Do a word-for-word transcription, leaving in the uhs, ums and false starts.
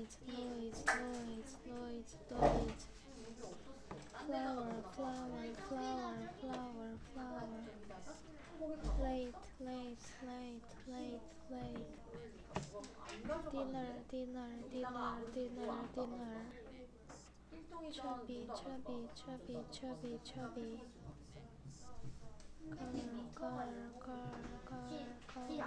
noise, noise, noise, noise, noise. Flower, flower, flower, flower, flower. Late, late, late, late, late. Dinner, dinner, dinner, dinner, dinner. Chubby, chubby, chubby, chubby, chubby. Girl, girl, girl, girl, girl.